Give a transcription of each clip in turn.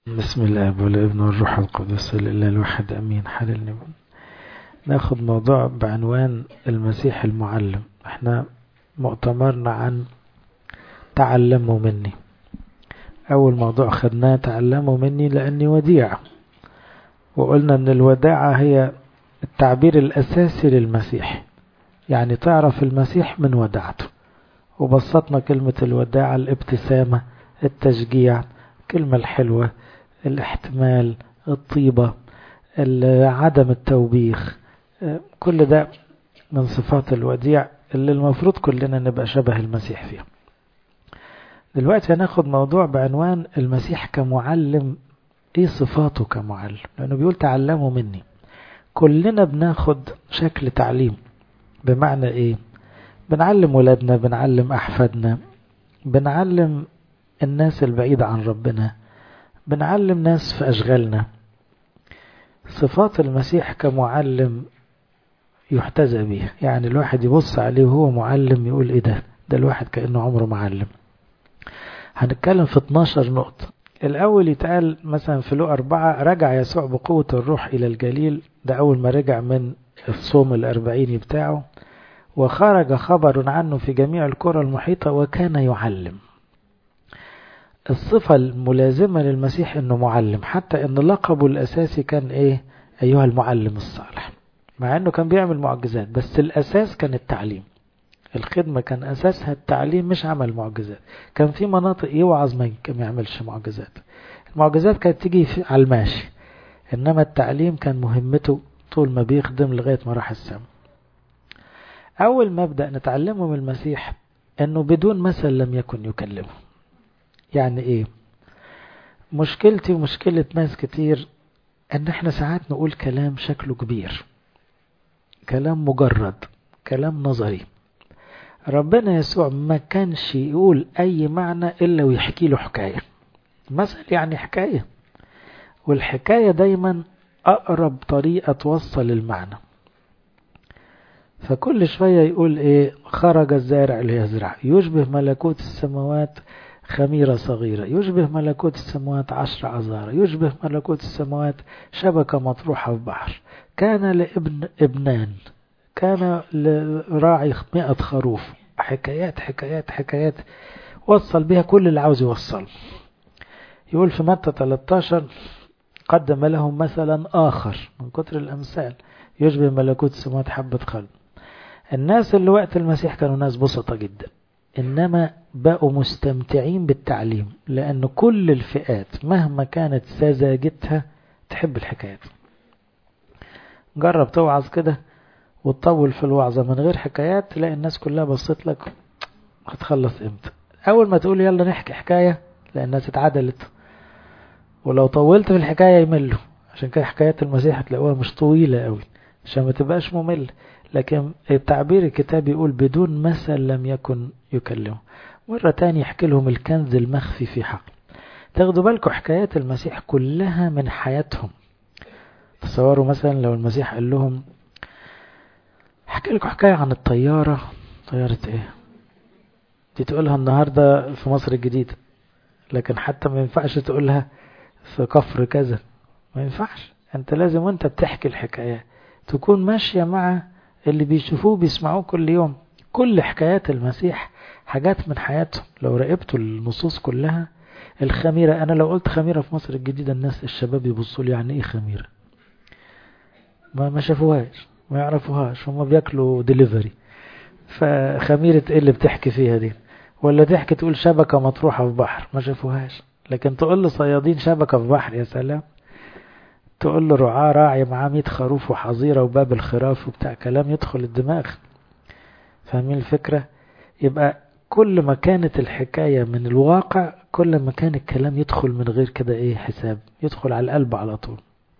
بسم الله والابن والروح القدس الإله الواحد أمين. حللني ناخد موضوع بعنوان المسيح المعلم. احنا مؤتمرنا عن تعلموا مني. أول موضوع خدناه تعلموا مني لأني وديع، وقلنا أن الوداعة هي التعبير الأساسي للمسيح، يعني تعرف المسيح من وداعته. وبسطنا كلمة الوداعة: الابتسامة، التشجيع، الكلمة الحلوة، الاحتمال، الطيبة، عدم التوبيخ. كل ده من صفات الوديع اللي المفروض كلنا نبقى شبه المسيح فيها. دلوقتي هناخد موضوع بعنوان المسيح كمعلم. ايه صفاته كمعلم؟ لانه بيقول تعلموا مني. كلنا بناخد شكل تعليم. بمعنى ايه؟ بنعلم ولادنا، بنعلم احفادنا، بنعلم الناس البعيدة عن ربنا، بنعلم ناس في أشغالنا. صفات المسيح كمعلم يحتذى بها، يعني الواحد يبص عليه وهو معلم يقول ايه ده الواحد كأنه عمره معلم. هنتكلم في 12 نقطة. الأول يتقال مثلا في لقا 4: رجع يسوع بقوة الروح إلى الجليل. ده أول ما رجع من الصوم الأربعيني بتاعه، وخرج خبر عنه في جميع القرى المحيطة وكان يعلم. الصفة الملازمة للمسيح انه معلم، حتى ان لقبه الاساسي كان ايه؟ ايها المعلم الصالح. مع انه كان بيعمل معجزات، بس الاساس كان التعليم. الخدمة كان اساسها التعليم، مش عمل معجزات. كان في مناطق يوعظ ما يعملش معجزات. المعجزات كانت تيجي على الماشي، انما التعليم كان مهمته طول ما بيخدم لغاية ما راح السماء. اول مبدأ نتعلمه من المسيح انه بدون مثل لم يكن يكلمه. يعني ايه؟ مشكلتي ومشكلة ناس كتير ان احنا ساعات نقول كلام شكله كبير، كلام مجرد، كلام نظري. ربنا يسوع ما كانش يقول اي معنى الا ويحكي له حكاية. مثل يعني حكاية، والحكاية دايما اقرب طريقة توصل المعنى. فكل شوية يقول ايه؟ خرج الزارع ليزرع، يشبه ملكوت السماوات خميرة صغيرة، يشبه ملكوت السماوات 10 عذارى، يشبه ملكوت السماوات شبكة مطروحة في بحر. كان لابن ابنان، كان لراعي 100 خروف. حكايات حكايات حكايات وصل بها كل اللي عاوز يوصل. يقول في متى 13: قدم لهم مثلا آخر من كتر الأمثال يشبه ملكوت السماوات حبة خل. الناس اللي وقت المسيح كانوا ناس بسطة جدا، إنما بقوا مستمتعين بالتعليم، لأن كل الفئات مهما كانت سذاجتها تحب الحكايات. جرب توعظ كده وتطول في الوعظة من غير حكايات، تلاقي الناس كلها بصت لك هتخلص امتى. أول ما تقول يلا نحكي حكاية، لأن الناس اتعدلت. ولو طولت في الحكاية يملوا. عشان كده حكايات المسيح هتلاقوها مش طويلة قوي عشان ما تبقاش ممل. لكن التعبير الكتابي يقول بدون مثل لم يكن يكلمه. مرة تاني يحكي لهم الكنز المخفي في حقل. تاخدوا بالكم حكايات المسيح كلها من حياتهم. تصوروا مثلا لو المسيح قال لهم احكي لكم حكاية عن الطيارة. طيارة ايه دي؟ تقولها النهاردة في مصر الجديدة، لكن حتى ما ينفعش تقولها في كفر كذا. ما ينفعش. انت لازم وانت بتحكي الحكاية تكون ماشية مع اللي بيشوفوه بيسمعوه كل يوم. كل حكايات المسيح حاجات من حياتهم. لو راقبتوا النصوص كلها. الخميرة، انا لو قلت خميرة في مصر الجديدة الناس الشباب يبصوا لي يعني ايه خميرة؟ ما شافوهاش، ما يعرفوهاش، هم بياكلوا ديليفري. فخميرة ايه اللي بتحكي فيها دي؟ ولا تحكي تقول شبكة مطروحة في بحر، ما شافوهاش. لكن تقول له صيادين شبكة في بحر، يا سلام. تقول له رعاة راعي معاه 100 خروف وحظيرة وباب الخراف وبتاع، كلام يدخل الدماغ. فاهمين الفكرة؟ يبقى كل ما كانت الحكاية من الواقع كل ما كان الكلام يدخل من غير كده ايه حساب، يدخل على القلب على طول.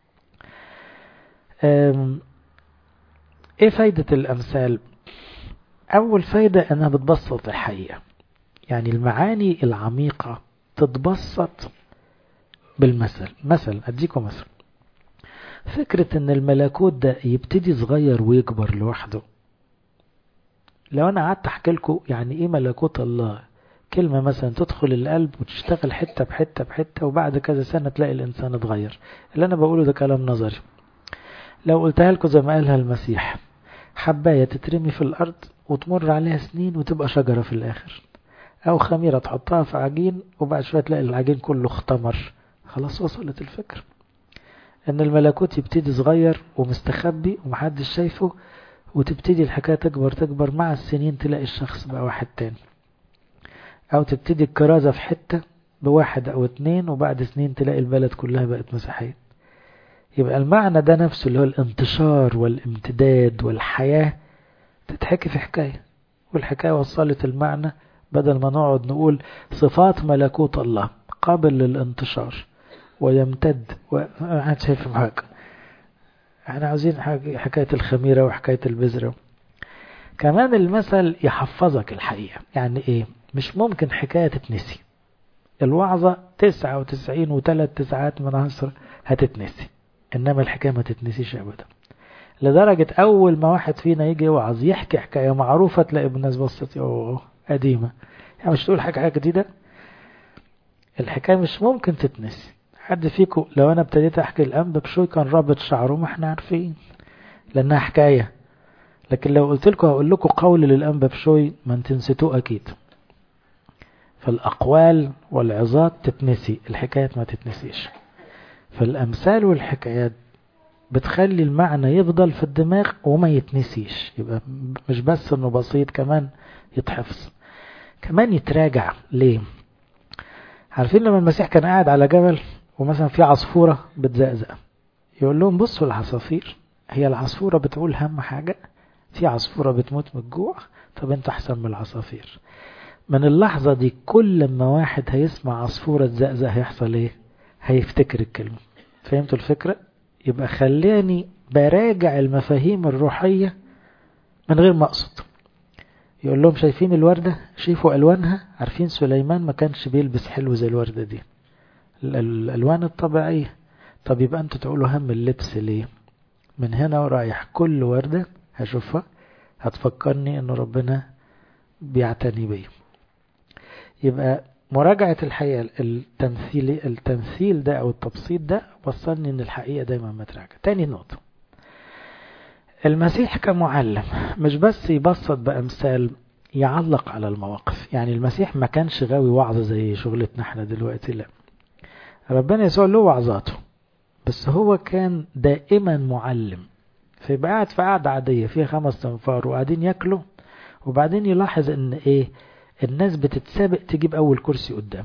ايه فايدة الامثال؟ اول فايدة انها بتبسط الحقيقة. يعني المعاني العميقة تتبسط بالمثل. مثل اديكم مثل. فكرة ان الملكوت ده يبتدي صغير ويكبر لوحده. لو انا قعدت احكي لكم يعني ايه ملكوت الله كلمة مثلا تدخل القلب وتشتغل حتة بحتة بحتة، وبعد كذا سنة تلاقي الإنسان اتغير. اللي أنا بقوله ده كلام نظري. لو قلتها لكم زي ما قالها المسيح، حباية تترمي في الأرض وتمر عليها سنين وتبقى شجرة في الآخر، أو خميرة تحطها في عجين وبعد شوية تلاقي العجين كله اختمر. خلاص وصلت الفكرة ان الملكوت يبتدي صغير ومستخبي ومحدش شايفه، وتبتدي الحكاية تكبر تكبر، مع السنين تلاقي الشخص بقى واحد تاني. او تبتدي الكرازة في حتة بواحد او اتنين، وبعد سنين تلاقي البلد كلها بقت مسيحية. يبقى المعنى ده نفسه اللي هو الانتشار والامتداد والحياة تتحكي في حكاية، والحكاية وصلت المعنى، بدل ما نقعد نقول صفات ملكوت الله قابل للانتشار ويمتد ما شايف حاجة. احنا عاوزين حكاية الخميرة وحكاية البذرة. كمان المثل يحفظك الحقيقة. يعني ايه؟ مش ممكن حكاية تتنسي. الوعظة 99.3 هتتنسي، انما الحكاية ما تتنسيش ابدا. لدرجة اول ما واحد فينا يجي يوعظ يحكي حكاية معروفة تلاقي الناس بصت اوه قديمة، يعني مش تقول حاجة جديدة. الحكاية مش ممكن تتنسي. حد فيكم لو انا ابتديت احكي الانبا بشوي كان رابط شعره، ما احنا عارفين لانها حكاية. لكن لو قلت لكم هقول لكم قول للانبا بشوي ما انت نسيتوه اكيد. فالاقوال والعظات تتنسي، الحكايات ما تتنسيش. فالامثال والحكايات بتخلي المعنى يفضل في الدماغ وما يتنسيش. يبقى مش بس انه بسيط، كمان يتحفظ، كمان يتراجع. ليه؟ عارفين لما المسيح كان قاعد على جبل ومثلا في عصفورة بتزقزق، يقول لهم بصوا العصافير، هي العصفورة بتقول هم حاجة؟ في عصفورة بتموت من الجوع؟ طب انت احسن من العصافير. من اللحظة دي كل ما واحد هيسمع عصفورة تزقزق هيحصل ايه؟ هيفتكر الكلمة. فهمتوا الفكرة؟ يبقى خلاني براجع المفاهيم الروحية من غير ما اقصد. يقول لهم شايفين الوردة؟ شايفوا ألوانها؟ عارفين سليمان ما كانش بيلبس حلو زي الوردة دي، الألوان الطبيعية. طب يبقى أنتوا تقولوا هم اللبس ليه؟ من هنا ورايح كل وردة هشوفها هتفكرني أن ربنا بيعتني بي. يبقى مراجعة الحقيقة، التمثيل ده أو التبسيط ده وصلني أن الحقيقة دايما متراجع. تاني نقطة، المسيح كمعلم مش بس يبسط بأمثال، يعلق على المواقف. يعني المسيح ما كانش غاوي وعظ زي شغلتنا احنا دلوقتي، لا. ربنا يسوع له وعظاته، بس هو كان دائما معلم. فيبقى قاعد في قعدة عادية فيها 5 تنفار وقاعدين ياكلوا، وبعدين يلاحظ ان ايه؟ الناس بتتسابق تجيب اول كرسي قدام،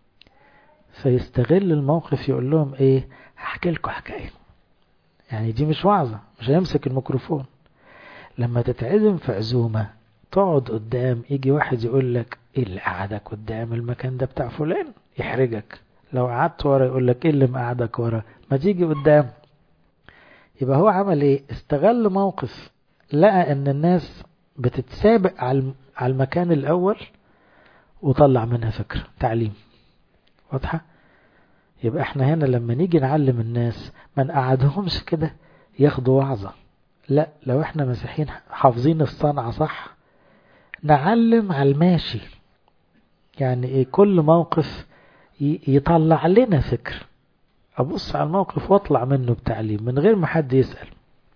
فيستغل الموقف يقول لهم ايه؟ هحكي لكم حكاية. يعني دي مش وعظة، مش هيمسك الميكروفون. لما تتعزم في عزومة تقعد قدام، يجي واحد يقول لك ايه اللي قعدك قدام؟ المكان ده بتاع فلان، يحرجك. لو قعدت ورا يقول لك ايه اللي مقعدك ورا؟ ما تيجي قدام. يبقى هو عمل ايه؟ استغل موقف، لقى ان الناس بتتسابق على المكان الاول وطلع منها فكرة تعليم واضحة. يبقى احنا هنا لما نيجي نعلم الناس ما نقعدهمش كده ياخدوا وعظة، لا. لو احنا مسيحيين حافظين الصنعة صح نعلم على الماشي. يعني ايه؟ كل موقف يطلع لنا فكر، ابص على الموقف واطلع منه بتعليم من غير ما حد يسأل.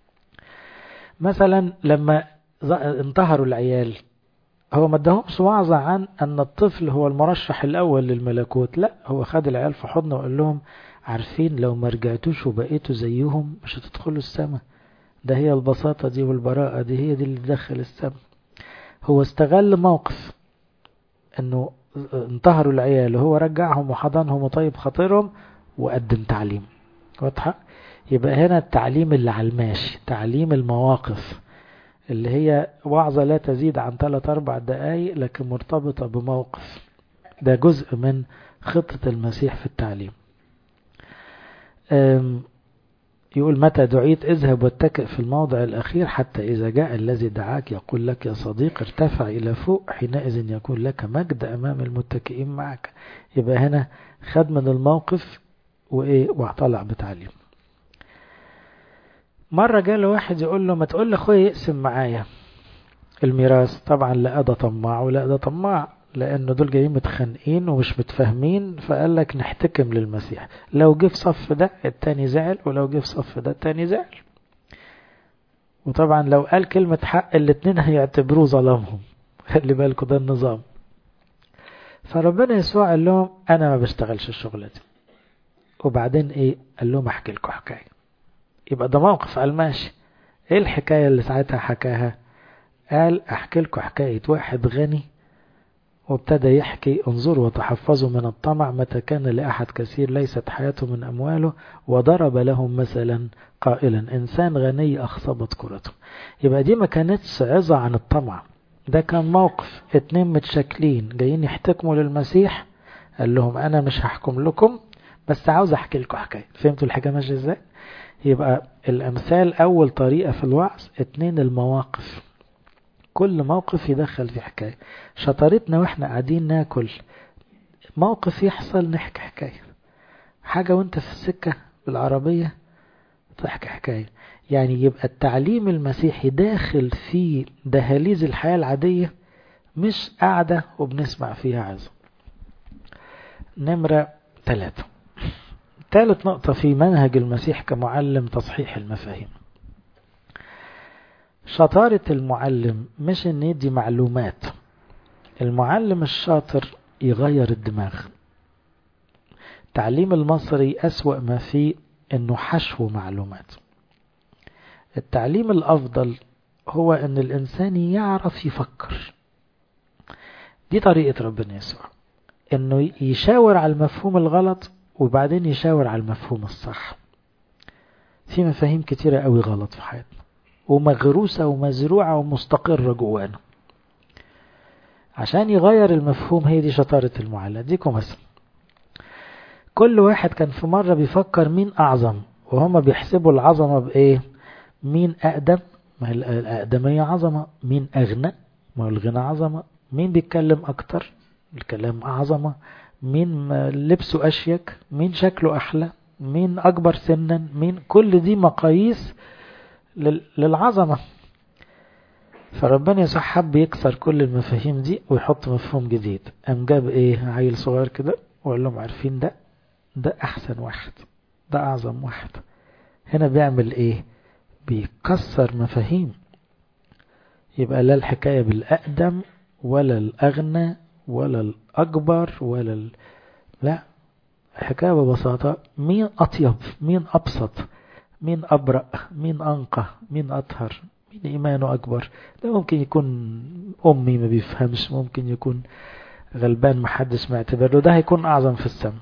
مثلا لما انتهروا العيال، هو ما اداهمش وعظة عن ان الطفل هو المرشح الاول للملكوت، لا. هو خد العيال في حضنه وقال لهم عارفين لو ما رجعتوش وبقيتوا زيهم مش هتدخلوا السماء. ده هي البساطة دي والبراءة دي هي دي اللي تدخل السماء. هو استغل موقف انه انتهروا العيال وهو رجعهم وحضنهم وطيب خاطرهم وقدم تعليم واضحة. يبقى هنا التعليم اللي على الماشي، تعليم المواقف اللي هي وعظة لا تزيد عن 3-4 دقايق لكن مرتبطة بموقف. ده جزء من خطة المسيح في التعليم. يقول متى دعيت اذهب واتكئ في الموضع الأخير حتى إذا جاء الذي دعاك يقول لك يا صديق ارتفع إلى فوق حينئذ يكون لك مجد أمام المتكئين معك. يبقى هنا خد من الموقف وطلع بتعليم. مرة جاله واحد يقول له ما تقول لأخويا يقسم معايا الميراث. طبعا لا ده طماع ولا ده طماع، لأنه دول جايين متخانقين ومش متفاهمين، فقال لك نحتكم للمسيح، لو جه في صف ده التاني زعل، ولو جه في صف ده التاني زعل. وطبعا لو قال كلمة حق الاتنين هيعتبروه ظلمهم. خلي بالكوا ده النظام. فربنا يسوع قال لهم أنا ما بشتغلش الشغلة دي. وبعدين إيه؟ قال لهم أحكي لكم حكاية. يبقى ده موقف قال ماشي. إيه الحكاية اللي ساعتها حكاها؟ قال أحكي لكم حكاية واحد غني، وابتدى يحكي انظروا وتحفظوا من الطمع متى كان لأحد كثير ليست حياته من أمواله، وضرب لهم مثلا قائلا إنسان غني أخصبت كرته. يبقى دي ما كانتش عظة عن الطمع، ده كان موقف اتنين متشكلين جايين يحتكموا للمسيح. قال لهم أنا مش هحكم لكم، بس عاوز أحكي لكم حكاية. فهمتوا الحكاية ماشية إزاي؟ يبقى الأمثال أول طريقة في الوعظ، اتنين المواقف، كل موقف يدخل في حكاية. شطارتنا واحنا قاعدين ناكل، موقف يحصل نحكي حكاية. حاجة وانت في السكة بالعربية تحكي حكاية. يعني يبقى التعليم المسيحي داخل في دهاليز الحياة العادية، مش قاعدة وبنسمع فيها عظة. نمرة 3. ثالث نقطة في منهج المسيح كمعلم، تصحيح المفاهيم. شطارة المعلم مش ان يدي معلومات. المعلم الشاطر يغير الدماغ. التعليم المصري أسوأ ما فيه انه حشو معلومات. التعليم الأفضل هو ان الإنسان يعرف يفكر. دي طريقة ربنا يسوع، انه يشاور على المفهوم الغلط وبعدين يشاور على المفهوم الصح. في مفاهيم كتيرة قوي غلط في حياتنا، ومغروسة ومزروعة ومستقرة جوانا. عشان يغير المفهوم، هي دي شطارة المعلم. اديكم مثلا، كل واحد كان في مرة بيفكر مين أعظم، وهم بيحسبوا العظمة بإيه؟ مين أقدم؟ ما هي الأقدمية عظمة. مين أغنى؟ ما هو الغنى عظمة. مين بيتكلم أكتر؟ الكلام عظمة. مين لبسه أشيك؟ مين شكله أحلى؟ مين أكبر سنا؟ مين؟ كل دي مقاييس للعظمة. فربنا يسوع حب يكسر كل المفاهيم دي ويحط مفهوم جديد. قام جاب ايه؟ عيل صغير كده وقال لهم عارفين ده احسن واحد، ده اعظم واحد. هنا بيعمل ايه؟ بيكسر مفاهيم. يبقى لا الحكاية بالاقدم ولا الاغنى ولا الاكبر لا، الحكاية ببساطة مين اطيب، مين ابسط، مين ابرأ، مين انقى، مين اطهر، مين ايمانه اكبر. ده ممكن يكون امي ما بيفهمش، ممكن يكون غلبان محدش معتبره، ده هيكون اعظم في السماء.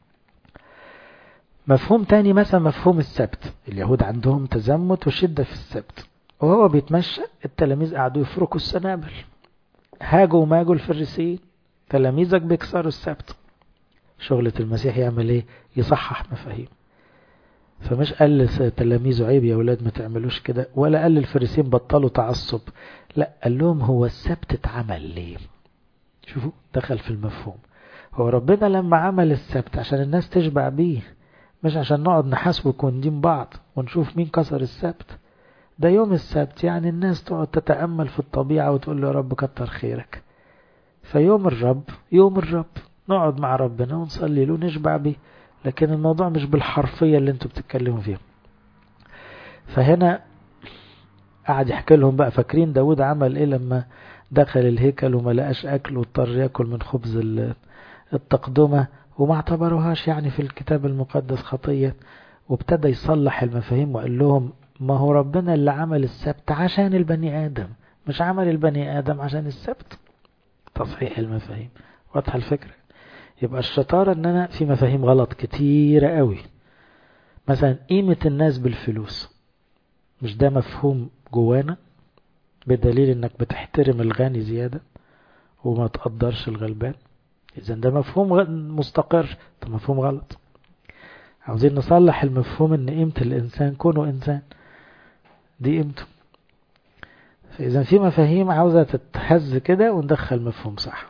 مفهوم تاني مثلا مفهوم السبت. اليهود عندهم تزمت وشدة في السبت، وهو بيتمشى التلاميذ قعدوا يفركوا السنابل، هاجوا وماجوا الفريسيين، تلاميذك بيكسروا السبت. شغلة المسيح يعمل ايه؟ يصحح مفاهيم. فمش قال لتلاميذه عيب يا ولاد ما تعملوش كده، ولا قال للفريسيين بطلوا تعصب، لا، قال لهم هو السبت اتعمل ليه. شوفوا دخل في المفهوم. هو ربنا لما عمل السبت عشان الناس تشبع بيه، مش عشان نقعد نحاسب وندين بعض ونشوف مين كسر السبت. ده يوم السبت يعني الناس تقعد تتأمل في الطبيعة وتقول له يا رب كتر خيرك. فيوم الرب يوم الرب، نقعد مع ربنا ونصلي له نشبع بيه. لكن الموضوع مش بالحرفية اللي انتوا بتتكلموا فيها. فهنا قعد يحكي لهم بقى، فاكرين داود عمل ايه لما دخل الهيكل وما لقاش اكل واضطر ياكل من خبز التقدمة، وما اعتبروهاش يعني في الكتاب المقدس خطية، وابتدى يصلح المفاهيم وقال لهم ما هو ربنا اللي عمل السبت عشان البني آدم، مش عمل البني آدم عشان السبت. تصحيح المفاهيم. واضحة الفكرة؟ يبقى الشطارة ان انا في مفاهيم غلط كتيرة قوي. مثلا قيمة الناس بالفلوس، مش ده مفهوم جوانا، بدليل انك بتحترم الغني زيادة وما تقدرش الغلبان. اذا ده مفهوم مستقر، ده مفهوم غلط. عاوزين نصلح المفهوم ان قيمة الانسان كونه انسان، دي قيمته. فاذا في مفاهيم عاوزة تتهز كده وندخل مفهوم صح.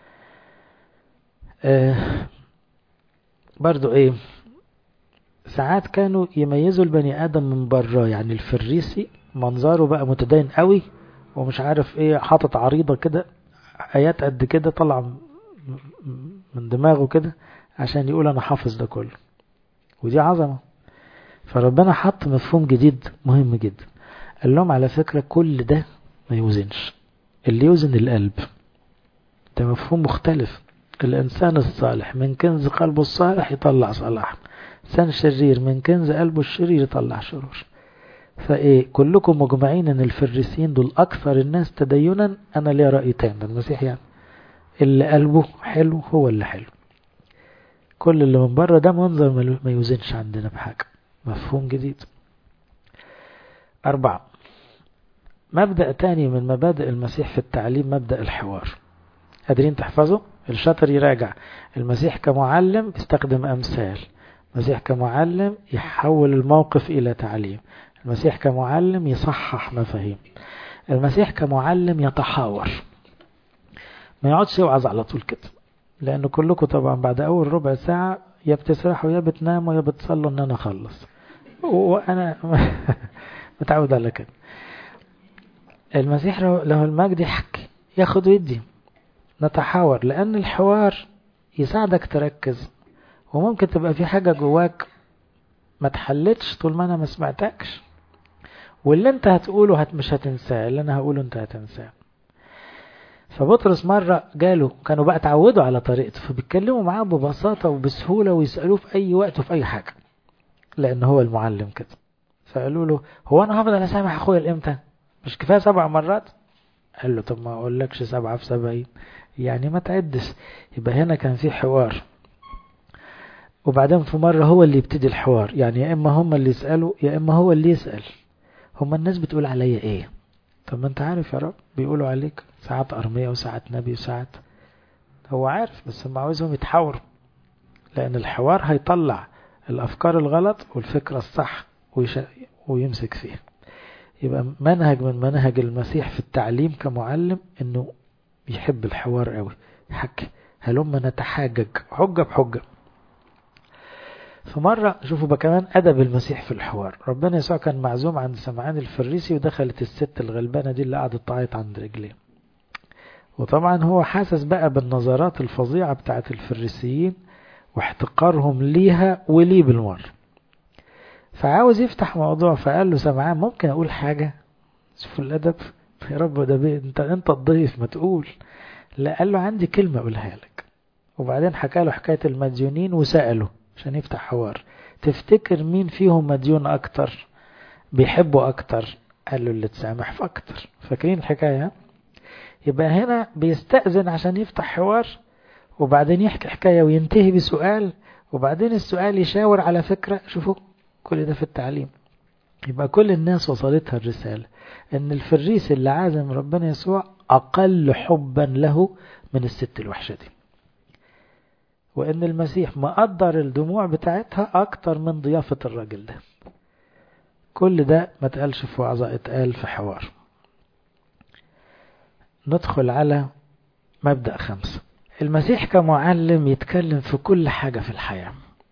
برضو ايه، ساعات كانوا يميزوا البني ادم من بره. يعني الفريسي منظره بقى متدين قوي ومش عارف ايه، حاطط عريضة كده آيات قد كده طلع من دماغه كده عشان يقول أنا حافظ ده كله، ودي عظمة. فربنا حط مفهوم جديد مهم جدا، قال لهم على فكرة كل ده ما يوزنش، اللي يوزن القلب. ده مفهوم مختلف. الإنسان الصالح من كنز قلبه الصالح يطلع صلاح، إنسان شرير من كنز قلبه الشرير يطلع شرور. فإيه كلكم مجمعين أن الفريسيين دول أكثر الناس تدينا. أنا ليه رأي تاني، المسيح يعني اللي قلبه حلو هو اللي حلو، كل اللي من بره ده منظر ما يوزنش عندنا بحاجة. مفهوم جديد. 4. مبدأ تاني من مبادئ المسيح في التعليم، مبدأ الحوار. قادرين تحفظوا؟ الشاطر يراجع. المسيح كمعلم يستخدم أمثال، المسيح كمعلم يحول الموقف إلى تعليم، المسيح كمعلم يصحح مفاهيم، المسيح كمعلم يتحاور، ما يقعدش يوعظ على طول كده، لأن كلكم طبعا بعد أول ربع ساعة يا بتسرحوا يا بتناموا يا بتصلوا إن أنا أخلص، وأنا متعود على كده. المسيح له المجد يحكي، ياخد ويدي، نتحاور، لأن الحوار يساعدك تركز، وممكن تبقى في حاجة جواك ما تحلتش طول ما أنا ما سمعتكش، واللي أنت هتقوله مش هتنساه، اللي أنا هقوله أنت هتنساه. فبطرس مرة جاله، كانوا بقى تعودوا على طريقته، فبيتكلموا معاه ببساطة وبسهولة ويسألوه في أي وقت وفي أي حاجة، لأن هو المعلم كده. فقالوا له هو أنا هفضل أسامح أخويا الإمتى؟ مش كفاية 7 مرات؟ قال له طب ما أقولكش 7 في 70 يعني ما تعدش. يبقى هنا كان في حوار. وبعدين في مرة هو اللي يبتدي الحوار، يعني يا إما هم اللي يسألوا يا إما هو اللي يسأل. هم الناس بتقول عليا إيه؟ طب ما أنت عارف يا رب بيقولوا عليك ساعات أرمية وساعات نبي وساعات، هو عارف، بس هم عاوزهم يتحاوروا، لأن الحوار هيطلع الأفكار الغلط والفكرة الصح ويمسك فيها. يبقى منهج من منهج المسيح في التعليم كمعلم إنه يحب الحوار قوي، يحكي، هلما نتحاجج حجة بحجة. فمرة شوفوا بقى كمان أدب المسيح في الحوار. ربنا يسوع كان معزوم عند سمعان الفريسي، ودخلت الست الغلبانة دي اللي قعدت تعيط عند رجليه، وطبعا هو حاسس بقى بالنظرات الفظيعة بتاعت الفريسيين واحتقارهم ليها وليه بالمر، فعاوز يفتح موضوع. فقال له سمعان ممكن أقول حاجة؟ شوفوا الأدب يا رب، ده انت الضيف ما تقول. لا، قال له عندي كلمة أقولها لك. وبعدين حكى له حكاية المديونين وسأله عشان يفتح حوار، تفتكر مين فيهم مديون أكتر بيحبوا أكتر؟ قال له اللي تسامح في أكتر. فاكرين الحكاية؟ يبقى هنا بيستأذن عشان يفتح حوار، وبعدين يحكي حكاية وينتهي بسؤال، وبعدين السؤال يشاور على فكرة. شوفوا كل ده في التعليم. يبقى كل الناس وصلتها الرسالة ان الفريس اللي عازم ربنا يسوع اقل حبا له من الست الوحشة دي، وان المسيح مقدر الدموع بتاعتها اكتر من ضيافة الراجل ده. كل ده ما تقالش في وعظة، اتقال في حوار. ندخل على مبدأ 5. المسيح كمعلم يتكلم في كل حاجة في الحياة.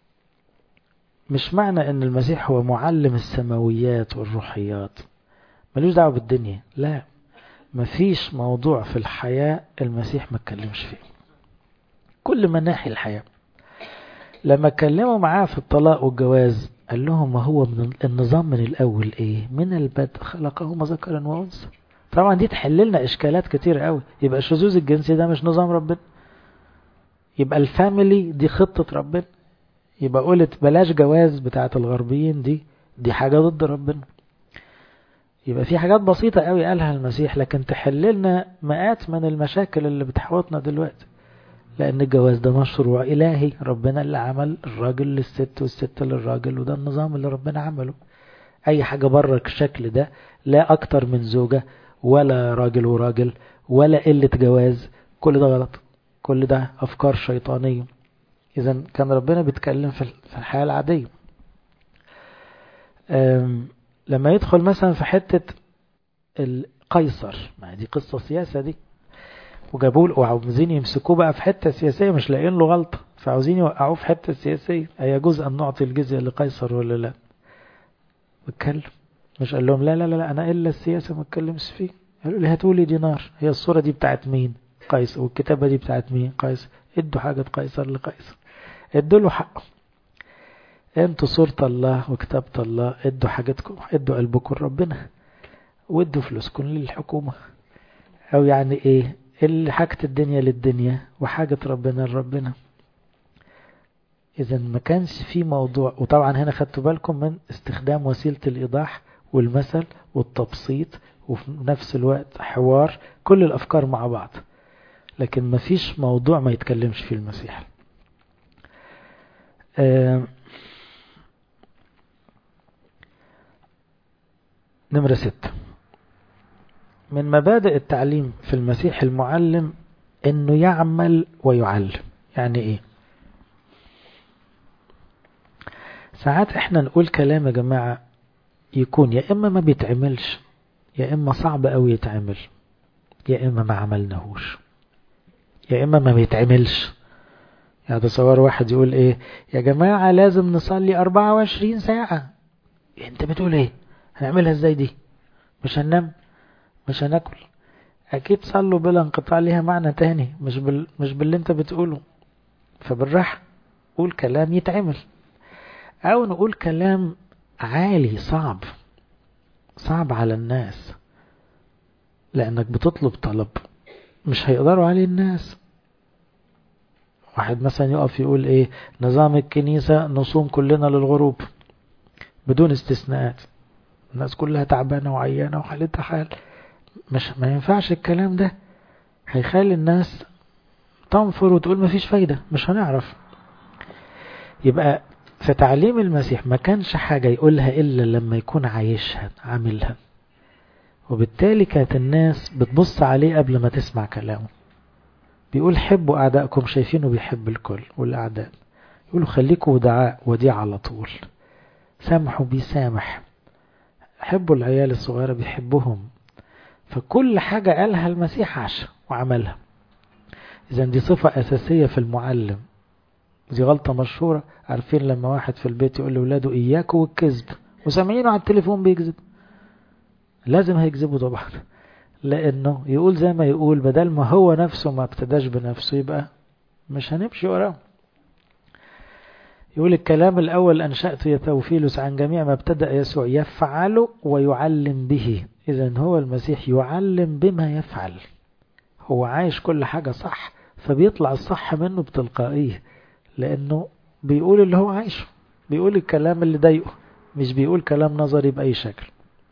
مش معنى ان المسيح هو معلم السماويات والروحيات ملوش دعوة بالدنيا، لا، مفيش موضوع في الحياة المسيح ما اتكلمش فيه، كل مناحي الحياة. لما اتكلموا معاه في الطلاق والجواز قال لهم ما هو من النظام من الأول إيه؟ من البدء خلقهما ذكرا وأنثى. طبعا دي تحل لنا إشكالات كتير قوي. يبقى الشذوذ الجنسي ده مش نظام ربنا، يبقى الفاميلي دي خطة ربنا، يبقى قلت بلاش جواز بتاعة الغربيين دي حاجة ضد ربنا. يبقى في حاجات بسيطة قوي قالها المسيح لكن تحل لنا مئات من المشاكل اللي بتحوطنا دلوقتي، لأن الجواز ده مشروع إلهي، ربنا اللي عمل الراجل للست والست للراجل، وده النظام اللي ربنا عمله. أي حاجة بره الشكل ده، لا أكتر من زوجة ولا راجل وراجل ولا قلة جواز، كل ده غلط، كل ده أفكار شيطانية. إذا كان ربنا بيتكلم في الحياة العادية. لما يدخل مثلا في حتة القيصر، ما دي قصة سياسة دي، وجابوا له وعاوزين يمسكوه بقى في حتة سياسية، مش لاقيين له غلطة، فعاوزين يوقعوه في حتة سياسية. أيجوز أن نعطي الجزية لقيصر ولا لا؟ بتكلم، مش قال لهم لا لا لا أنا إلا السياسة ما اتكلمش فيه. قالوا لي هاتوا لي دينار، هي الصورة دي بتاعت مين؟ قيصر، والكتابة دي بتاعت مين؟ قيصر. ادوا حاجة قيصر لقيصر، ادوا له حقه. انتوا صورة الله وكتابة الله، ادوا حاجتكم، ادوا قلبكم لربنا، وادوا فلوسكم للحكومة. او يعني ايه، اللي حاجة الدنيا للدنيا وحاجة ربنا لربنا. اذا ما كانش في موضوع. وطبعا هنا خدتوا بالكم من استخدام وسيلة الايضاح والمثل والتبسيط، وفي نفس الوقت حوار كل الافكار مع بعض، لكن ما فيش موضوع ما يتكلمش فيه المسيح. نمرة 6 من مبادئ التعليم في المسيح المعلم انه يعمل ويعلم. يعني ايه؟ ساعات احنا نقول كلام يا جماعة يكون يا اما ما بيتعملش، يا اما صعب قوي يتعمل، يا اما ما عملناهوش، يا اما ما بيتعملش. يعني تصور واحد يقول ايه، يا جماعة لازم نصلي 24 ساعة. انت بتقول ايه؟ هنعملها ازاي دي؟ مش هننام، مش هناكل. اكيد صلوا بلا انقطاع ليها معنى تاني، مش باللي انت بتقوله. فبالراحة قول كلام يتعمل، او نقول كلام عالي صعب على الناس، لانك بتطلب طلب مش هيقدروا عليه الناس. واحد مثلا يقف يقول ايه، نظام الكنيسة نصوم كلنا للغروب بدون استثناءات، الناس كلها تعبانة وعيانة وحالتها حال. ما ينفعش الكلام ده، هيخلي الناس تنفر وتقول مفيش فايدة، مش هنعرف. يبقى في تعليم المسيح ما كانش حاجة يقولها إلا لما يكون عايشها عاملها، وبالتالي كانت الناس بتبص عليه قبل ما تسمع كلامه. بيقول حبوا أعدائكم، شايفينه بيحب الكل والأعداء. يقولوا خليكوا ودعاء وديع على طول، سامحوا بيسامح، حبوا العيال الصغيرة بيحبهم. فكل حاجة قالها المسيح عاشها وعملها. إذن دي صفة أساسية في المعلم. دي غلطة مشهورة، عارفين لما واحد في البيت يقول لأولاده إياكوا والكذب، وسامعينه على التليفون بيكذب، لازم هيكذبوا طبعا، لأنه يقول زي ما يقول، بدل ما هو نفسه ما ابتداش بنفسه يبقى مش هنمشي وراه. يقول الكلام الأول أنشأت يا توفيلوس عن جميع ما ابتدأ يسوع يفعله ويعلم به. إذن هو المسيح يعلم بما يفعل، هو عايش كل حاجة صح، فبيطلع الصح منه بتلقائيه، لأنه بيقول اللي هو عايشه، بيقول الكلام اللي ضايقه، مش بيقول كلام نظري بأي شكل.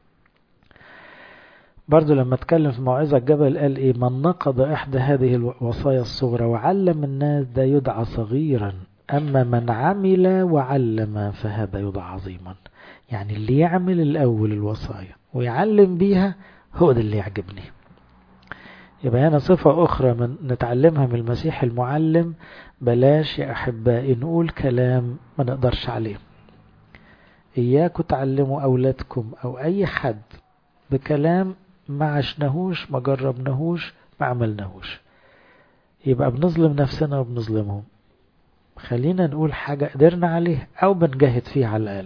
برضو لما اتكلم في موعظة الجبل قال ايه، من نقض احدى هذه الوصايا الصغرى وعلم الناس ده يدعى صغيرا، اما من عمل وعلم فهذا يدعى عظيما. يعني اللي يعمل الاول الوصايا ويعلم بيها هو ده اللي يعجبني. يبقى هنا صفة اخرى من نتعلمها من المسيح المعلم، بلاش يا احبائي نقول كلام ما نقدرش عليه. اياكوا تعلموا اولادكم او اي حد بكلام ما عشناهوش، ما جربناهوش، ما عملناهوش، يبقى بنظلم نفسنا وبنظلمهم. خلينا نقول حاجة قدرنا عليه او بنجاهد فيه على الأقل.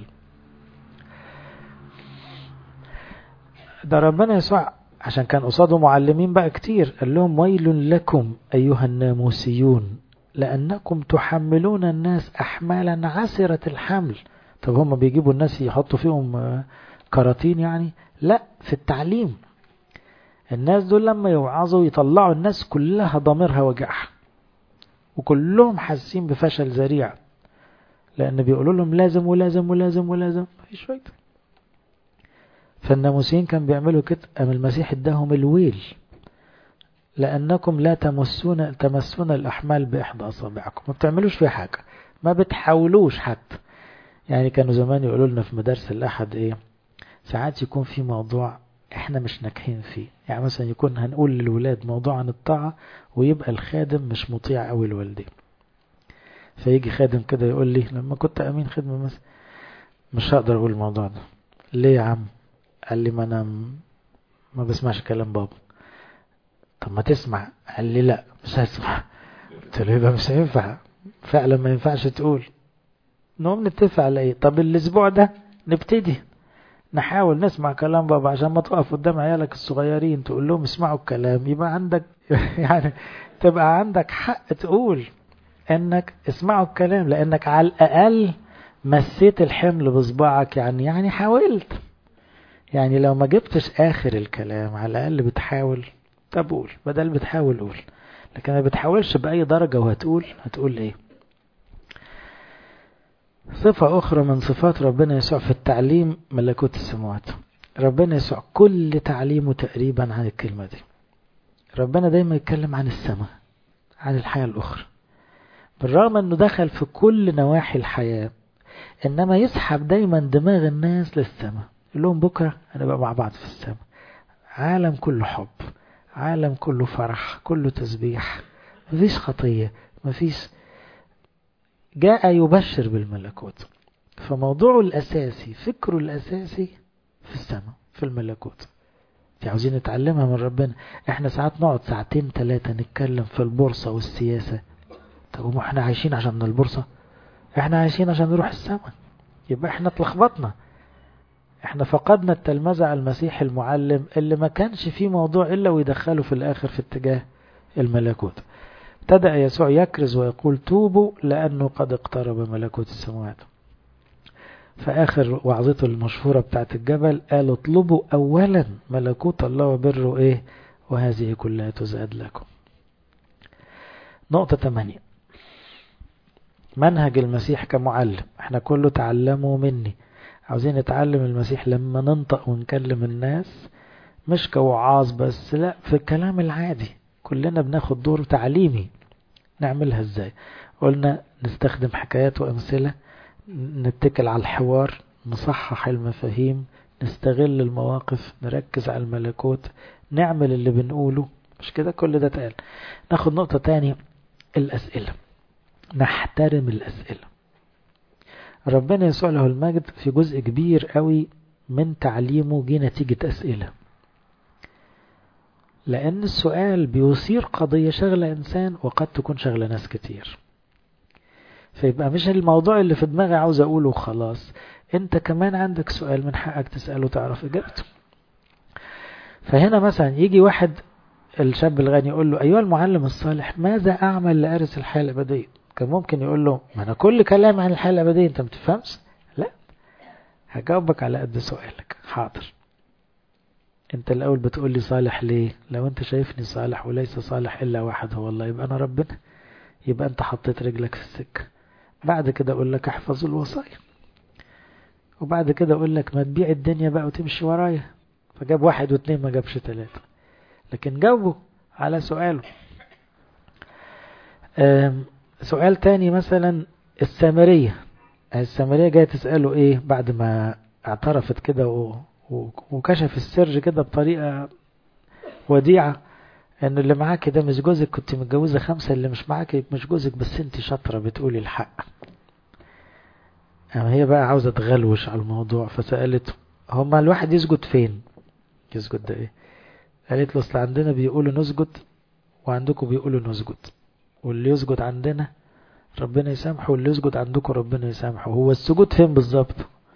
ده ربنا يسوع عشان كان قصاده معلمين بقى كتير، قال لهم ويل لكم أيها الناموسيون لأنكم تحملون الناس أحمالا عسرة الحمل. طب هم بيجيبوا الناس يحطوا فيهم كراتين يعني؟ لا، في التعليم. الناس دول لما يوعظوا يطلعوا الناس كلها ضميرها وجعها، وكلهم حاسين بفشل ذريع، لأن بيقولوا لهم لازم ولازم ولازم ولازم، مفيش فايدة. فالناموسيين كان بيعملوا كده، أم المسيح اداهم الويل لأنكم لا تمسون الأحمال بإحدى أصابعكم، ما بتعملوش فيها حاجة، ما بتحاولوش حتى. يعني كانوا زمان يقولوا لنا في مدارس الأحد إيه، ساعات يكون في موضوع احنا مش ناجحين فيه، يعني مثلا يكون هنقول للولاد موضوع عن الطاعة ويبقى الخادم مش مطيع قوي الوالدين، فيجي خادم كده يقول لي لما كنت أمين خدمة مثلا، مش هقدر أقول الموضوع ده. ليه يا عم؟ قال لي ما أنا ما بسمعش كلام بابا. طب ما تسمع. قال لي لا مش هسمع. قلت له يبقى مش هينفع، فعلا ما ينفعش تقول. نقوم نتفق على ايه؟ طب الاسبوع ده نبتدي، نحاول نسمع كلام بابا عشان ما تقف قدام عيالك الصغيرين تقول لهم اسمعوا الكلام، يبقى عندك يعني تبقى عندك حق تقول انك اسمعوا الكلام، لانك على الاقل مسيت الحمل بصباعك، يعني حاولت. يعني لو ما جبتش اخر الكلام على الاقل بتحاول. طب قول، بدل بتحاول قول. لكن ما بتحاولش باي درجة هتقول ايه؟ صفة اخرى من صفات ربنا يسوع في التعليم ملكوت السماوات. ربنا يسوع كل تعليمه تقريبا عن الكلمة دي. ربنا دايما يتكلم عن السماء، عن الحياة الاخرى، بالرغم انه دخل في كل نواحي الحياة، انما يسحب دايما دماغ الناس للسماء. يقول لهم بكرة هنبقى مع بعض في السماء، عالم كله حب، عالم كله فرح، كله تسبيح، مفيش خطية، مفيش. جاء يبشر بالملكوت. فموضوعه الأساسي، فكره الأساسي في السماء، في الملكوت. دي عاوزين نتعلمها من ربنا. احنا ساعات نقعد 2-3 نتكلم في البورصة والسياسة. طب احنا عايشين عشان البورصة؟ احنا عايشين عشان نروح السماء. يبقى احنا اتلخبطنا، احنا فقدنا التلمذة على المسيح المعلم اللي ما كانش فيه موضوع إلا ويدخله في الآخر في اتجاه الملكوت. ابتدأ يسوع يكرز ويقول توبوا لأنه قد اقترب ملكوت السماوات. فآخر وعظته المشهورة بتاعت الجبل قال اطلبوا أولا ملكوت الله وبره ايه، وهذه كلها تزاد لكم. نقطة 8، منهج المسيح كمعلم. احنا كله تعلموا مني. عاوزين نتعلم المسيح لما ننطق ونكلم الناس، مش كوعاظ بس، لا، في الكلام العادي كلنا بناخد دور تعليمي. نعملها ازاي؟ قلنا نستخدم حكايات وأمثلة، نتكل على الحوار، نصحح المفاهيم، نستغل المواقف، نركز على الملكوت، نعمل اللي بنقوله. مش كده؟ كل ده تقال. ناخد نقطة تانية، الأسئلة. نحترم الأسئلة. ربنا يسوع له المجد في جزء كبير قوي من تعليمه جه نتيجة أسئلة، لأن السؤال بيثير قضية شغلة إنسان وقد تكون شغلة ناس كتير. فيبقى مش الموضوع اللي في دماغي عاوز أقوله خلاص، أنت كمان عندك سؤال من حقك تسأله تعرف إجابته. فهنا مثلا يجي واحد، الشاب الغني يقول له أيها المعلم الصالح ماذا أعمل لأرث الحياة الأبدية؟ كان ممكن يقول له ما أنا كل كلام عن الحياة الأبدية أنت متفهمش. لا، هجاوبك على قد سؤالك. حاضر، انت الاول بتقول لي صالح ليه؟ لو انت شايفني صالح وليس صالح الا واحد هو الله، يبقى انا ربنا، يبقى انت حطيت رجلك في السكة. بعد كده اقول لك احفظ الوصايا، وبعد كده اقول لك ما تبيع الدنيا بقى وتمشي ورايا. فجاب 1 و2 ما جابش 3، لكن جاوبه على سؤاله. سؤال تاني مثلا السامرية جاية تسأله ايه بعد ما اعترفت كده وكشف السر كده بطريقة وديعة، ان اللي معاك ده مش جوزك، كنت متجوزة 5، اللي مش معاك مش جوزك، بس انت شاطرة بتقولي الحق. يعني هي بقى عاوزة تغلوش على الموضوع، فسألته هما الواحد يسجد فين؟ يسجد ده ايه؟ قالت له اصل عندنا بيقولوا نسجد وعندكم بيقولوا نسجد، واللي يسجد عندنا ربنا يسامحه، واللي يسجد عندكم ربنا يسامحه. هو السجود فين بالظبط؟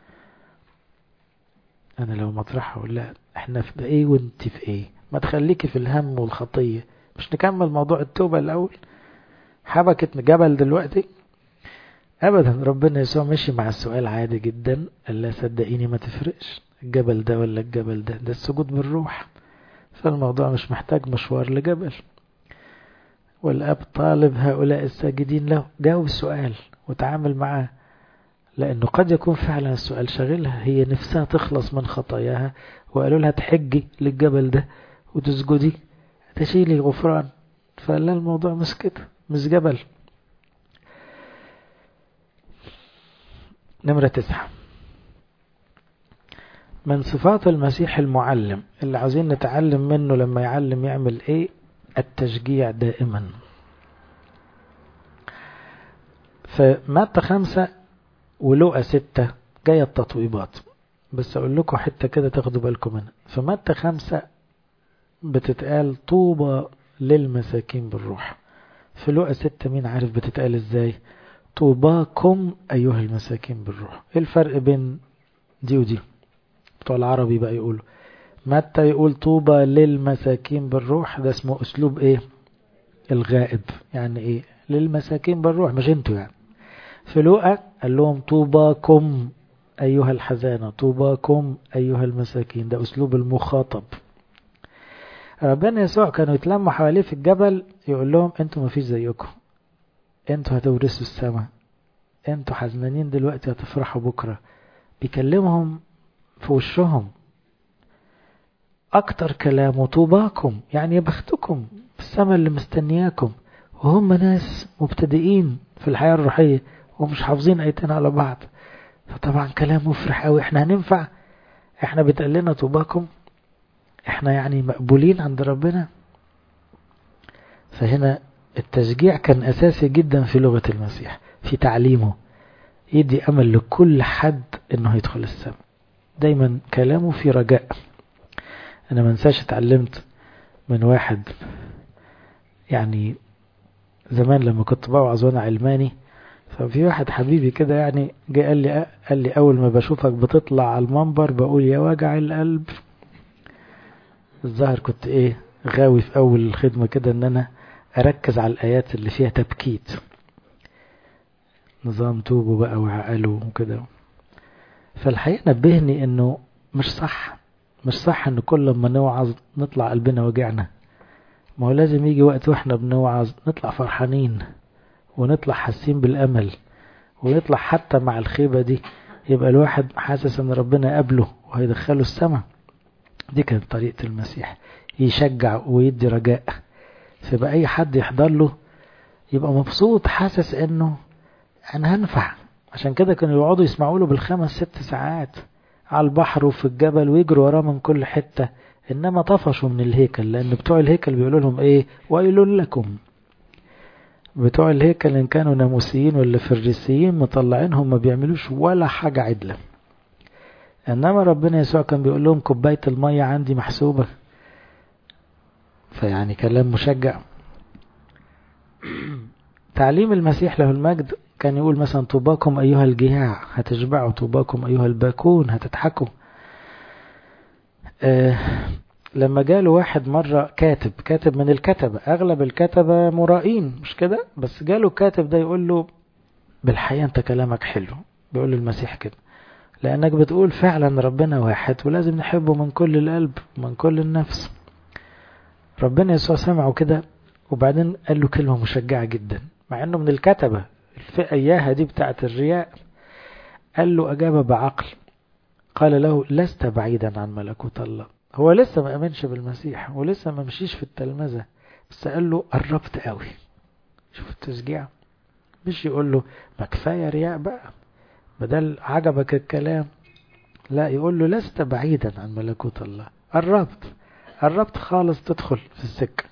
انا لو مطرحها اقول لها احنا في ايه وانت في ايه، ما تخليكي في الهم والخطية، مش نكمل موضوع التوبة الاول؟ حبكت جبل دلوقتي؟ ابدا. ربنا يسوع مشي مع السؤال عادي جدا، قال لا صدقيني ما تفرقش الجبل ده ولا الجبل ده، ده السجود بالروح. فالموضوع مش محتاج مشوار لجبل. والاب طالب هؤلاء الساجدين له. جاوب السؤال وتعامل معاه، لانه قد يكون فعلا السؤال شغلها، هي نفسها تخلص من خطاياها، وقالوا لها تحجي للجبل ده وتسجدي تشيلي غفران. فقال لها الموضوع مش كده، مش جبل. نمرة 9 من صفات المسيح المعلم اللي عاوزين نتعلم منه لما يعلم يعمل ايه، التشجيع دائما. فمتى 5 ولوقا 6 جاية التطويبات، بس اقول لكم حتة كده تاخدوا بالكم منها. فمتى 5 بتتقال طوبى للمساكين بالروح. في لوقا 6 مين عارف بتتقال ازاي؟ طوباكم ايها المساكين بالروح. ايه الفرق بين دي ودي؟ بتوع العربي بقى يقولوا. متى يقول طوبى للمساكين بالروح، ده اسمه اسلوب ايه؟ الغائب. يعني ايه للمساكين بالروح؟ مش انتوا يعني. في لوقا قال لهم طوباكم ايها الحزانة، طوباكم ايها المساكين، ده اسلوب المخاطب. ربنا يسوع كانوا يتلموا حواليه في الجبل يقول لهم انتوا ما فيش زيكم، انتوا هتورثوا السماء، انتوا حزنانين دلوقتي هتفرحوا بكرة. بيكلمهم في وشهم. اكتر كلامه طوباكم، يعني يا بختكم في السماء اللي مستنياكم، وهم ناس مبتدئين في الحياة الروحية ومش حافظين ايتين على بعض. فطبعا كلام مفرح قوي. احنا هننفع؟ احنا بتقال لنا طوباكم؟ احنا يعني مقبولين عند ربنا؟ فهنا التشجيع كان اساسي جدا في لغة المسيح، في تعليمه، يدي امل لكل حد انه يدخل السماء. دايما كلامه في رجاء. انا منساش اتعلمت من واحد يعني زمان لما كنت بوعظ وانا علماني، ففي واحد حبيبي كده يعني جه قال لي اول ما بشوفك بتطلع على المنبر بقول يا وجع القلب. الظاهر كنت ايه غاوي في اول الخدمة كده ان انا اركز على الايات اللي فيها تبكيت، نظام توبه بقى وعقله وكده. فالحقيقة نبهني انه مش صح ان كل ما نوعظ نطلع قلبنا وجعنا. ما هو لازم يجي وقت واحنا بنوعظ نطلع فرحانين ونطلع حاسين بالامل، ونطلع حتى مع الخيبة دي يبقى الواحد حاسس ان ربنا قبله وهيدخله السماء. دي كانت طريقة المسيح، يشجع ويدي رجاء. فيبقى اي حد يحضر له يبقى مبسوط، حاسس انه انا هنفع. عشان كده كانوا يقعدوا يسمعوا له بال5-6 ساعات على البحر وفي الجبل ويجروا وراه من كل حتة. انما طفشوا من الهيكل، لان بتوع الهيكل بيقولوا لهم ايه؟ ويل لكم. بتوع الهيكل ان كانوا ناموسيين ولا فريسيين مطلعينهم ما بيعملوش ولا حاجة عدلة. انما ربنا يسوع كان بيقول لهم كوباية المية عندي محسوبة. فيعني كلام مشجع. تعليم المسيح له المجد كان يقول مثلا طوباكم أيها الجياع هتشبعوا، طوباكم أيها الباكون هتضحكوا. لما جاله واحد مرة كاتب من الكتبة، أغلب الكتبة مرائين مش كده، بس جاله كاتب ده يقول له بالحقيقة أنت كلامك حلو. بيقول المسيح كده لأنك بتقول فعلا ربنا واحد ولازم نحبه من كل القلب ومن كل النفس. ربنا يسوع سمعه كده وبعدين قال له كلمة مشجعة جدا مع أنه من الكتبة الفئة إياها دي بتاعت الرياء. قال له أجاب بعقل، قال له لست بعيدا عن ملكوت الله. هو لسه ما أمنش بالمسيح ولسه ما مشيش في التلمذة، بس قال له قربت قوي. شوف التشجيع، مش يقول له ما كفاية رياء بقى بدل عجبك الكلام، لا يقول له لست بعيدا عن ملكوت الله، قربت خالص تدخل في السكة.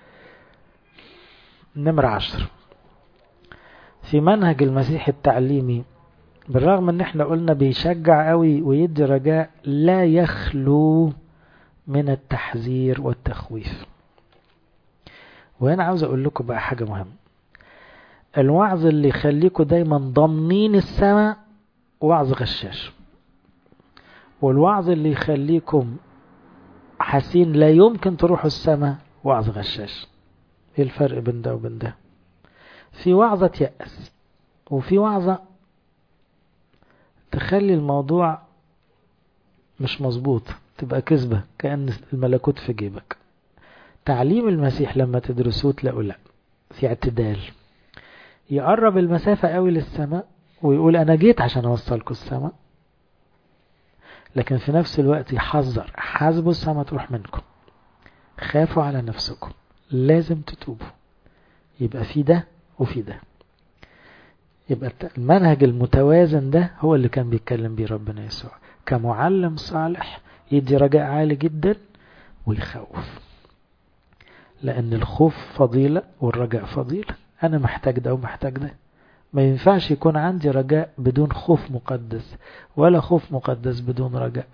نمرة 10 في منهج المسيح التعليمي، بالرغم ان احنا قلنا بيشجع قوي ويدي رجاء، لا يخلو من التحذير والتخويف. وهنا عاوز اقول لكم بقى حاجة مهمة. الوعظ اللي يخليكم دايما ضامنين السماء وعظ غشاش، والوعظ اللي يخليكم حاسين لا يمكن تروحوا السماء وعظ غشاش. ايه الفرق بين ده وبين ده؟ في وعظة يأس، وفي وعظة تخلي الموضوع مش مظبوط، تبقى كذبة كأن الملكوت في جيبك. تعليم المسيح لما تدرسوه تلاقوا لا، في اعتدال، يقرب المسافة قوي للسماء ويقول أنا جيت عشان أوصلكم السماء، لكن في نفس الوقت يحذر، حاسبوا السماء تروح منكم، خافوا على نفسكم، لازم تتوبوا. يبقى في ده وفي ده. يبقى المنهج المتوازن ده هو اللي كان بيتكلم بيه ربنا يسوع كمعلم صالح، يدي رجاء عالي جدا ويخوف، لأن الخوف فضيلة والرجاء فضيلة. أنا محتاج ده ومحتاج ده. ما ينفعش يكون عندي رجاء بدون خوف مقدس، ولا خوف مقدس بدون رجاء.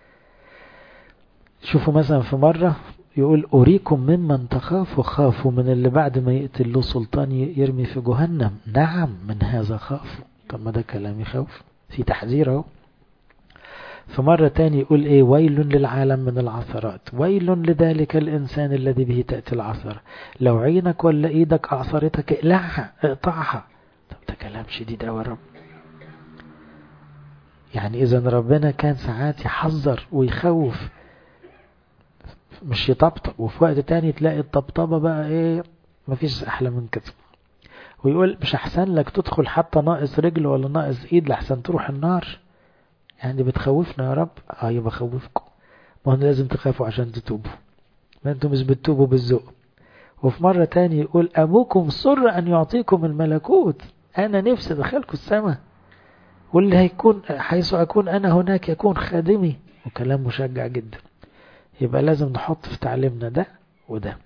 شوفوا مثلا في مرة يقول أريكم ممن تخافوا، خافوا من اللي بعد ما يقتل له سلطان يرمي في جهنم. نعم من هذا خافوا. طب ما ده كلام يخوف، في تحذير اهو. في مرة تاني يقول ايه ويل للعالم من العثرات، ويل لذلك الإنسان الذي به تأتي العثرة، لو عينك ولا ايدك أعصرتك اقلعها اقطعها. طب ده كلام شديد أوي الرب. يعني إذا ربنا كان ساعات يحذر ويخوف مش يطبطب، وفي وقت تاني تلاقي الطبطبة بقى ايه مفيش أحلى من كده. ويقول مش أحسن لك تدخل حتى ناقص رجل ولا ناقص ايد لحسن تروح النار. يعني بتخوفنا يا رب. يبقى خوفكم. ما هو لازم تخافوا عشان تتوبوا، ما انتم مش بتتوبوا بالذوق. وفي مرة تاني يقول أبوكم سر أن يعطيكم الملكوت، أنا نفسي أدخلكم السماء، واللي هيكون حيث أكون أنا هناك يكون خادمي. وكلام مشجع جدا. يبقى لازم نحط في تعليمنا ده وده.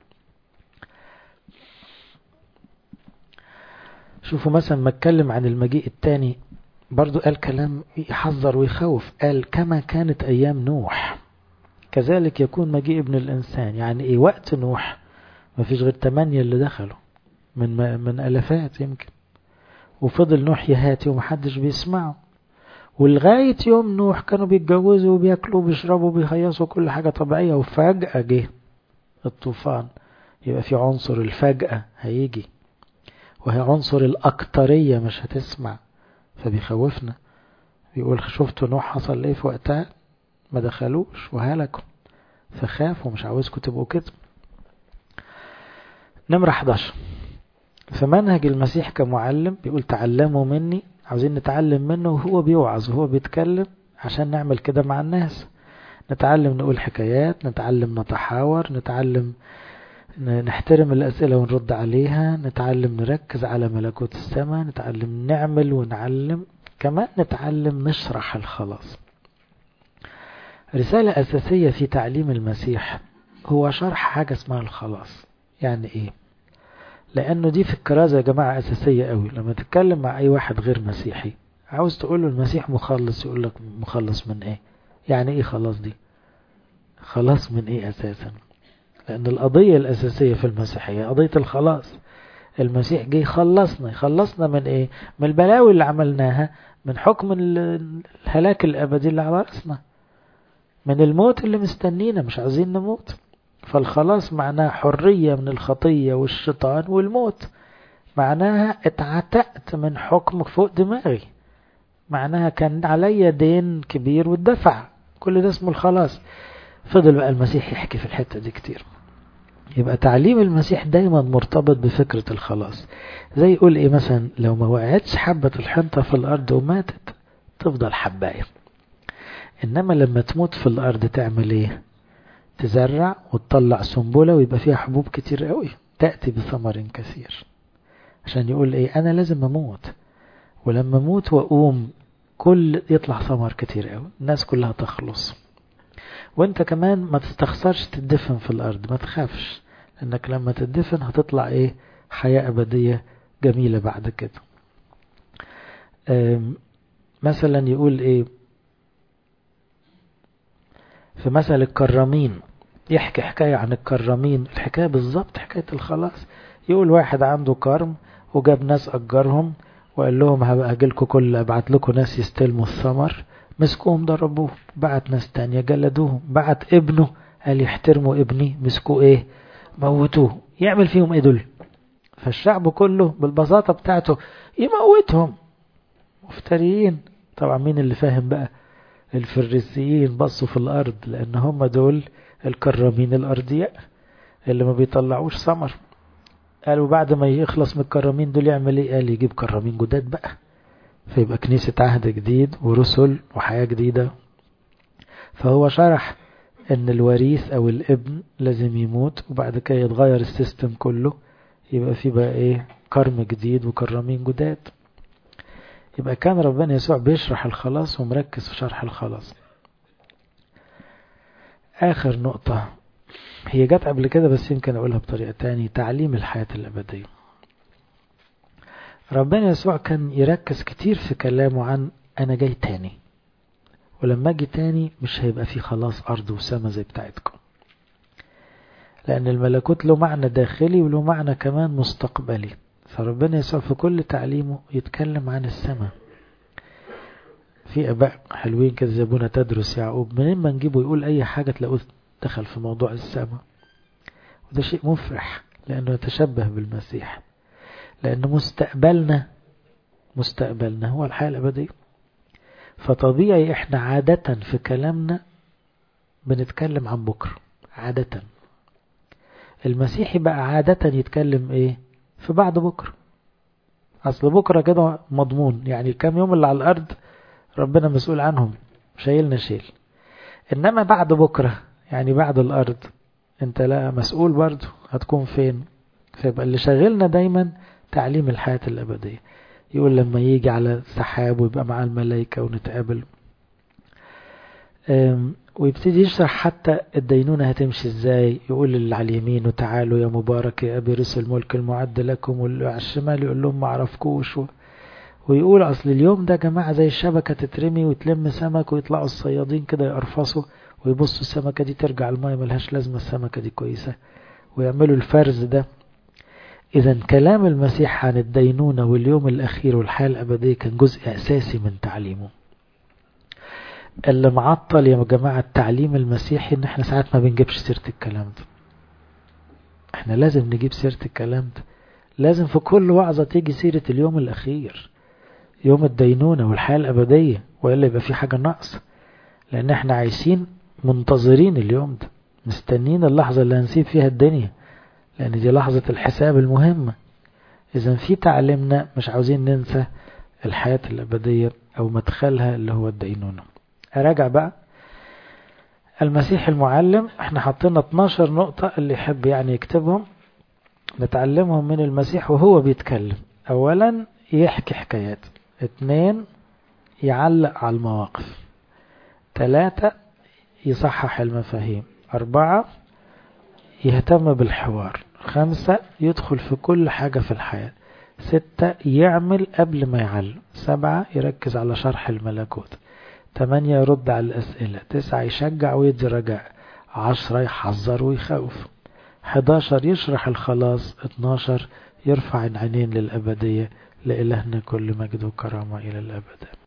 شوفوا مثلا ما اتكلم عن المجيء التاني برضو قال كلام يحذر ويخوف. قال كما كانت أيام نوح كذلك يكون مجيء ابن الإنسان. يعني إيه وقت نوح ما فيش غير 8 اللي دخلوا من ألفات يمكن، وفضل نوح يهاتي ومحدش بيسمعه، ولغاية يوم نوح كانوا بيتجوزوا وبياكلوا وبيشربوا وبيهيصوا كل حاجة طبيعية، وفجأة جه الطوفان. يبقى في عنصر الفجأة هيجي، وهي عنصر الأكترية مش هتسمع، فبيخوفنا. بيقول شفتوا نوح حصل ايه في وقتها، ما دخلوش وهلكوا، فخافوا مش عاوزكم تبقوا كده. نمرة 11 في منهج المسيح كمعلم بيقول تعلموا مني، عاوزين نتعلم منه وهو بيوعظ وهو بيتكلم عشان نعمل كده مع الناس. نتعلم نقول حكايات، نتعلم نتحاور، نتعلم نحترم الأسئلة ونرد عليها، نتعلم نركز على ملكوت السماء، نتعلم نعمل ونعلم، كمان نتعلم نشرح الخلاص. رسالة أساسية في تعليم المسيح هو شرح حاجة اسمها الخلاص. يعني ايه؟ لأنه دي في الكرازة يا جماعة أساسية قوي. لما تتكلم مع أي واحد غير مسيحي عاوز تقوله المسيح مخلص، يقول لك مخلص من ايه؟ يعني ايه خلاص دي؟ خلاص من ايه أساسا؟ لأن القضية الأساسية في المسيحية قضية الخلاص. المسيح جه يخلصنا من ايه؟ من البلاوي اللي عملناها، من حكم الهلاك الأبدي اللي على رأسنا، من الموت اللي مستنينا مش عايزين نموت. فالخلاص معناه حرية من الخطية والشيطان والموت، معناها اتعتقت من حكم فوق دماغي، معناها كان علي دين كبير والدفع. كل ده اسمه الخلاص. فضل بقى المسيح يحكي في الحتة دي كتير. يبقى تعليم المسيح دايما مرتبط بفكرة الخلاص. زي يقول ايه مثلا لو ما وقعتش حبة الحنطة في الأرض وماتت تفضل حباية، إنما لما تموت في الأرض تعمل ايه؟ تزرع وتطلع سنبلة ويبقى فيها حبوب كتير قوي تأتي بثمر كثير. عشان يقول ايه أنا لازم أموت، ولما أموت وأقوم كل يطلع ثمر كتير قوي، الناس كلها تخلص. وانت كمان ما تستخسرش تدفن في الأرض، ما تخافش، لأنك لما تدفن هتطلع ايه؟ حياة أبدية جميلة بعد كده. مثلا يقول ايه في مثل الكرامين، يحكي حكاية عن الكرامين، الحكاية بالظبط حكاية الخلاص. يقول واحد عنده كرم وجاب ناس أجرهم وقال لهم هبقى أجيلكم أبعت لكم ناس يستلموا الثمر، مسكوهم ضربوه. بعت ناس تانية جلدوهم. بعت ابنه قال يحترموا ابني، مسكوا ايه؟ موتوه. يعمل فيهم ايه دول؟ فالشعب كله بالبساطة بتاعته يموتهم، مفتريين. طبعا مين اللي فاهم بقى؟ الفريسيين بصوا في الأرض، لأن هم دول الكرامين الأرضياء اللي ما بيطلعوش ثمر. قالوا بعد ما يخلص من الكرامين دول يعمل ايه؟ قال يجيب كرامين جداد بقى، فيبقى كنيسة عهد جديد ورسل وحياة جديدة. فهو شرح ان الوريث او الابن لازم يموت وبعد كده يتغير السيستم كله، يبقى في بقى ايه؟ كرم جديد وكرامين جداد. يبقى كان ربنا يسوع بيشرح الخلاص ومركز في شرح الخلاص. آخر نقطة هي جت قبل كده بس يمكن أقولها بطريقة تانية، تعليم الحياة الأبدية. ربنا يسوع كان يركز كتير في كلامه عن أنا جاي تاني، ولما أجي تاني مش هيبقى فيه خلاص أرض وسما زي بتاعتكم، لأن الملكوت له معنى داخلي وله معنى كمان مستقبلي. فربنا يسوع في كل تعليمه يتكلم عن السماء. في اباء حلوين كده زي ابونا تدرس يعقوب، منين ما نجيبه يقول اي حاجة تلاقوه دخل في موضوع السماء. وده شيء مفرح لانه يتشبه بالمسيح، لان مستقبلنا هو الحياة الابدية. فطبيعي احنا عادة في كلامنا بنتكلم عن بكرة عادة. المسيحي بقى عادة يتكلم ايه؟ في بعد بكرة. اصل بكرة كده مضمون، يعني الكام يوم اللي على الارض ربنا مسؤول عنهم، شايلنا شيل. انما بعد بكرة يعني بعد الارض انت لا مسؤول برضو، هتكون فين؟ فيبقى اللي شاغلنا دايما تعليم الحياة الابدية. يقول لما يجي على السحاب ويبقى مع الملائكة ونتقابل، ويبتدي يشرح حتى الدينونة هتمشي ازاي. يقول اللي على اليمين وتعالوا يا مبارك يا أبي رسل الملك المعد لكم، واللي على الشمال يقول لهم ما عرفكوش ويقول أصل اليوم ده جماعة زي الشبكة تترمي وتلم سمك، ويطلعوا الصيادين كده يقرفصوا ويبصوا السمكة دي ترجع الماء ملهاش لازمة، السمكة دي كويسة، ويعملوا الفرز ده. إذا كلام المسيح عن الدينونة واليوم الأخير والحياة الأبدية كان جزء أساسي من تعليمه. اللي معطل يا جماعة التعليم المسيحي ان احنا ساعات ما بنجيبش سيرة الكلام ده. احنا لازم نجيب سيرة الكلام ده، لازم في كل وعظة تيجي سيرة اليوم الأخير، يوم الدينونة والحياة الأبدية، وإلا يبقى في حاجة ناقصة. لأن احنا عايشين منتظرين اليوم ده، مستنين اللحظة اللي هنسيب فيها الدنيا، لأن دي لحظة الحساب المهمة. إذا في تعليمنا مش عاوزين ننسى الحياة الأبدية أو مدخلها اللي هو الدينونة. أراجع بقى المسيح المعلم، احنا حطينا 12 نقطة، اللي يحب يعني يكتبهم نتعلمهم من المسيح وهو بيتكلم. اولا يحكي حكايات، 2 يعلق على المواقف، 3 يصحح المفاهيم، 4 يهتم بالحوار، 5 يدخل في كل حاجة في الحياة، 6 يعمل قبل ما يعلم، 7 يركز على شرح الملكوت، 8 يرد على الأسئلة، 9 يشجع ويدي رجاء، 10 يحذر ويخوف، 11 يشرح الخلاص، 12 يرفع العينين للأبدية. لإلهنا كل مجد وكرامة إلى الأبد.